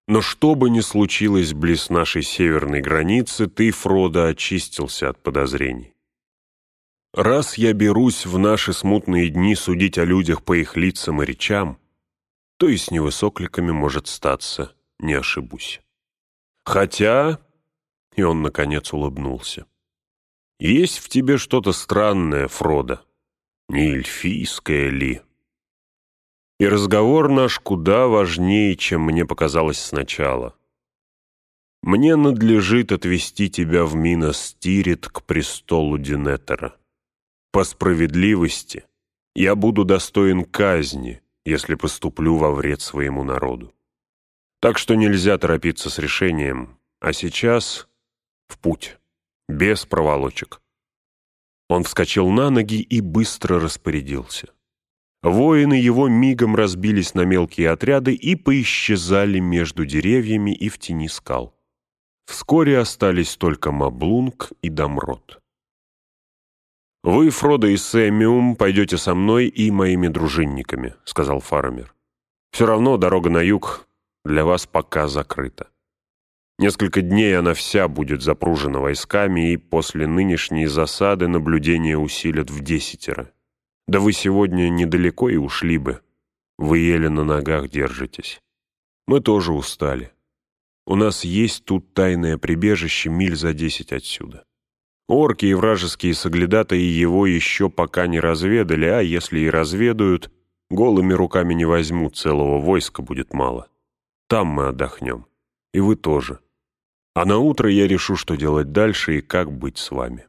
Но что бы ни случилось близ нашей северной границы, ты, Фродо, очистился от подозрений. Раз я берусь в наши смутные дни судить о людях по их лицам и речам, то и с невысокликами, может статься, не ошибусь. Хотя, и он, наконец, улыбнулся, есть в тебе что-то странное, Фродо, не эльфийское ли? И разговор наш куда важнее, чем мне показалось сначала. Мне надлежит отвести тебя в Минас Тирит к престолу Динетера. По справедливости я буду достоин казни, если поступлю во вред своему народу. Так что нельзя торопиться с решением, а сейчас в путь, без проволочек. Он вскочил на ноги и быстро распорядился. Воины его мигом разбились на мелкие отряды и поисчезали между деревьями и в тени скал. Вскоре остались только Маблунг и Дамрот. «Вы, Фродо и Сэмиум, пойдете со мной и моими дружинниками», — сказал Фарамир. «Все равно дорога на юг для вас пока закрыта. Несколько дней она вся будет запружена войсками, и после нынешней засады наблюдение усилят в 10. Да вы сегодня недалеко и ушли бы. Вы еле на ногах держитесь. Мы тоже устали. У нас есть тут тайное прибежище миль за 10 отсюда. Орки и вражеские соглядатаи его еще пока не разведали, а если и разведают, голыми руками не возьмут, целого войска будет мало. Там мы отдохнем. И вы тоже. А на утро я решу, что делать дальше и как быть с вами».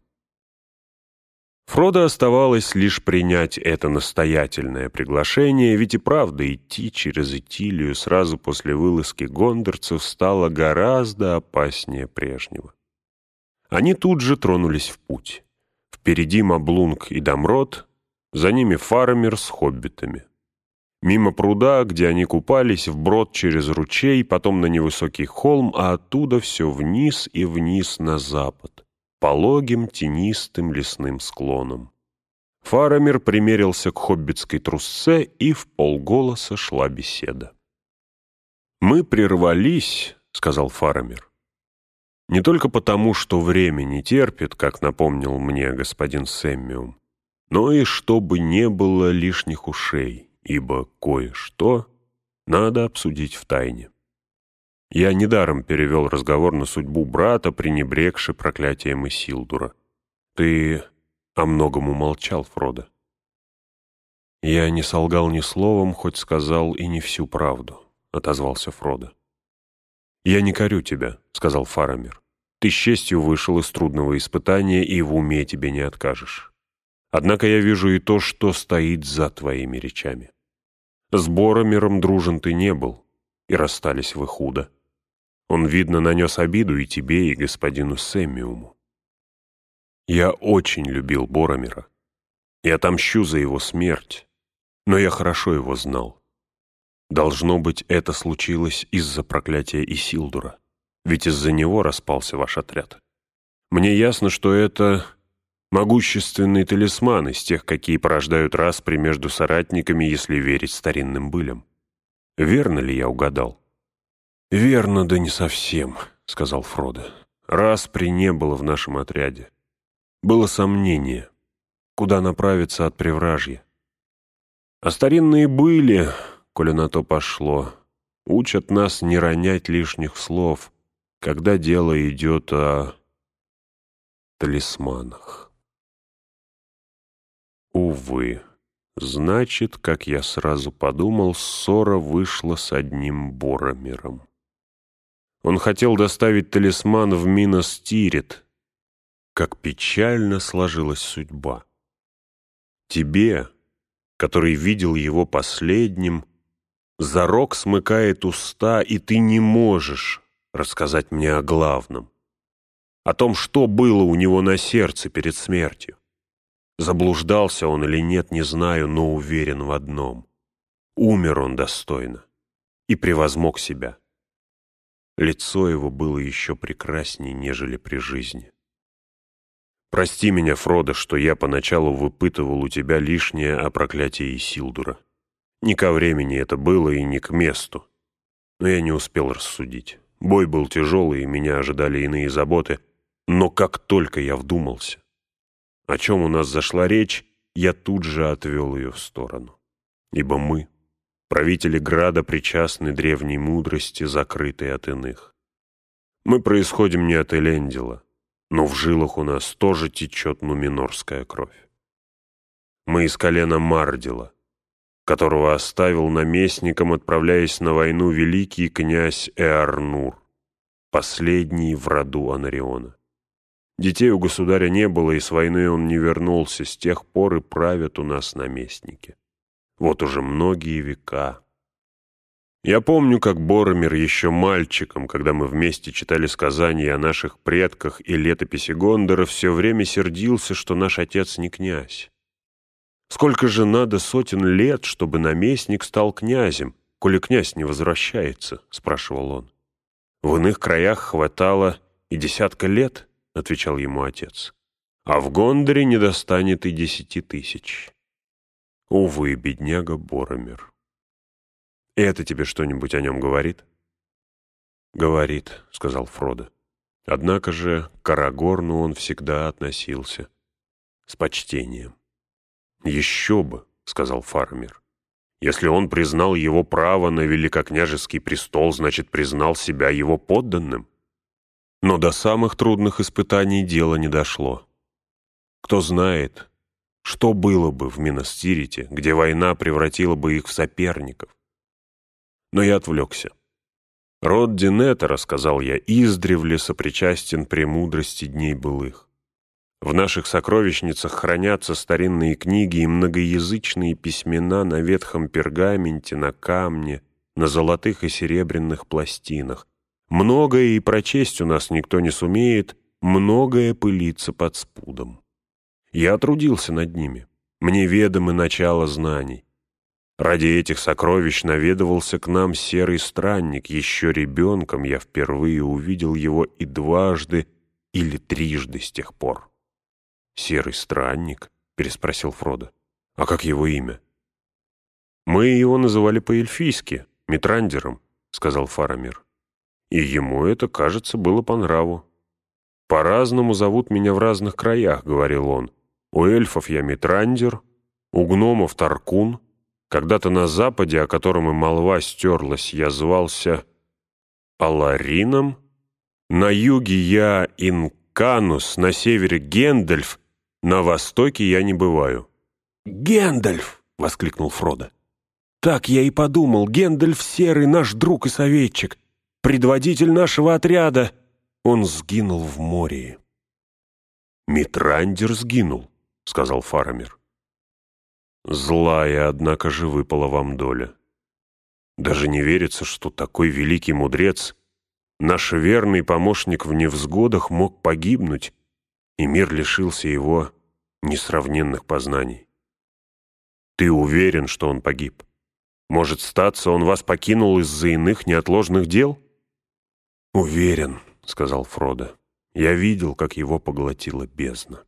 Фродо оставалось лишь принять это настоятельное приглашение, ведь и правда идти через Итилию сразу после вылазки гондорцев стало гораздо опаснее прежнего. Они тут же тронулись в путь. Впереди Маблунг и Дамрот, за ними Фарамир с хоббитами. Мимо пруда, где они купались, вброд через ручей, потом на невысокий холм, а оттуда все вниз и вниз на запад, пологим тенистым лесным склоном. Фарамир примерился к хоббитской трусце, и вполголоса шла беседа. «Мы прервались», — сказал Фарамир, — «не только потому, что время не терпит, как напомнил мне господин Сэммиум, но и чтобы не было лишних ушей, ибо кое-что надо обсудить втайне». Я недаром перевел разговор на судьбу брата, пренебрегши проклятием Исилдура. Ты о многом умолчал, Фродо. Я не солгал ни словом, хоть сказал и не всю правду, — отозвался Фродо. Я не корю тебя, — сказал Фарамир. Ты с честью вышел из трудного испытания, и в уме тебе не откажешь. Однако я вижу и то, что стоит за твоими речами. С Боромиром дружен ты не был, и расстались вы худо. Он, видно, нанес обиду и тебе, и господину Сэммиуму. Я очень любил Боромира и отомщу за его смерть, но я хорошо его знал. Должно быть, это случилось из-за проклятия Исилдура, ведь из-за него распался ваш отряд. Мне ясно, что это могущественный талисман из тех, какие порождают распри между соратниками, если верить старинным былям. Верно ли я угадал? «Верно, да не совсем», — сказал Фродо. «Распри не было в нашем отряде. Было сомнение, куда направиться от привражья. А старинные были, коли на то пошло, учат нас не ронять лишних слов, когда дело идет о талисманах. Увы, значит, как я сразу подумал, ссора вышла с одним Боромиром. Он хотел доставить талисман в Минас Тирит. Как печально сложилась судьба. Тебе, который видел его последним, зарок смыкает уста, и ты не можешь рассказать мне о главном, о том, что было у него на сердце перед смертью. Заблуждался он или нет, не знаю, но уверен в одном. Умер он достойно и превозмог себя. Лицо его было еще прекрасней, нежели при жизни. Прости меня, Фродо, что я поначалу выпытывал у тебя лишнее о проклятии Исилдура. Не ко времени это было и не к месту. Но я не успел рассудить. Бой был тяжелый, и меня ожидали иные заботы. Но как только я вдумался, о чем у нас зашла речь, я тут же отвел ее в сторону. Ибо мы, правители града, причастны древней мудрости, закрытой от иных. Мы происходим не от Элендила, но в жилах у нас тоже течет нуминорская кровь. Мы из колена Мардила, которого оставил наместником, отправляясь на войну, великий князь Эарнур, последний в роду Анариона. Детей у государя не было, и с войны он не вернулся, с тех пор и правят у нас наместники. Вот уже многие века. Я помню, как Боромир еще мальчиком, когда мы вместе читали сказания о наших предках и летописи Гондора, все время сердился, что наш отец не князь. Сколько же надо сотен лет, чтобы наместник стал князем, коли князь не возвращается, — спрашивал он. В иных краях хватало и 10 лет, — отвечал ему отец, — а в Гондоре не достанет и 10 000. Увы, бедняга Боромир. И это тебе что-нибудь о нем говорит? Говорит, — сказал Фродо. Однако же к Арагорну он всегда относился с почтением. Еще бы, — сказал Фарамир. Если он признал его право на великокняжеский престол, значит, признал себя его подданным. Но до самых трудных испытаний дело не дошло. Кто знает, что было бы в Минас-Тирите, где война превратила бы их в соперников. Но я отвлекся. Род Динетера, сказал я, издревле сопричастен премудрости дней былых. В наших сокровищницах хранятся старинные книги и многоязычные письмена на ветхом пергаменте, на камне, на золотых и серебряных пластинах. Многое и прочесть у нас никто не сумеет, многое пылится под спудом. Я трудился над ними, мне ведомы начало знаний. Ради этих сокровищ наведывался к нам серый странник. Еще ребенком я впервые увидел его и дважды или трижды с тех пор. «Серый странник?» — переспросил Фродо. «А как его имя?» «Мы его называли по-эльфийски, Митрандером», — сказал Фарамир. «И ему это, кажется, было по нраву. По-разному зовут меня в разных краях», — говорил он. «У эльфов я Митрандер, у гномов Таркун. Когда-то на западе, о котором и молва стерлась, я звался Аларином. На юге я Инканус, на севере Гендальф, на востоке я не бываю». «Гендальф!» — воскликнул Фродо. «Так я и подумал, Гендальф Серый, наш друг и советчик, предводитель нашего отряда. Он сгинул в море». «Митрандер сгинул», — сказал Фарамир. «Злая, однако же, выпала вам доля. Даже не верится, что такой великий мудрец, наш верный помощник в невзгодах, мог погибнуть, и мир лишился его несравненных познаний. Ты уверен, что он погиб? Может, статься, он вас покинул из-за иных неотложных дел?» «Уверен», — сказал Фродо. «Я видел, как его поглотила бездна».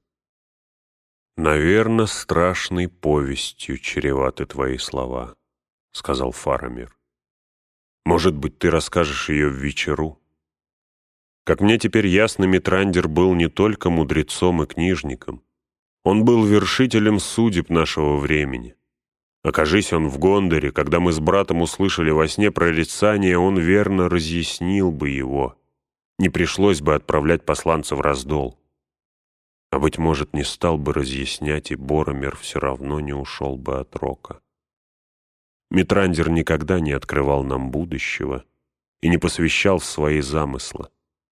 «Наверно, страшной повестью чреваты твои слова», — сказал Фарамир. «Может быть, ты расскажешь ее в вечеру?» Как мне теперь ясно, Митрандер был не только мудрецом и книжником. Он был вершителем судеб нашего времени. Окажись он в Гондоре, когда мы с братом услышали во сне прорицание, он верно разъяснил бы его. Не пришлось бы отправлять посланца в раздол. А, быть может, не стал бы разъяснять, и Боромир все равно не ушел бы от рока. Митрандер никогда не открывал нам будущего и не посвящал в свои замыслы.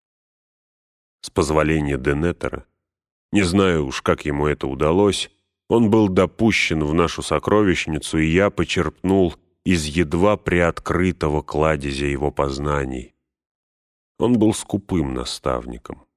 С позволения Денетера, не знаю уж, как ему это удалось, он был допущен в нашу сокровищницу, и я почерпнул из едва приоткрытого кладезя его познаний. Он был скупым наставником.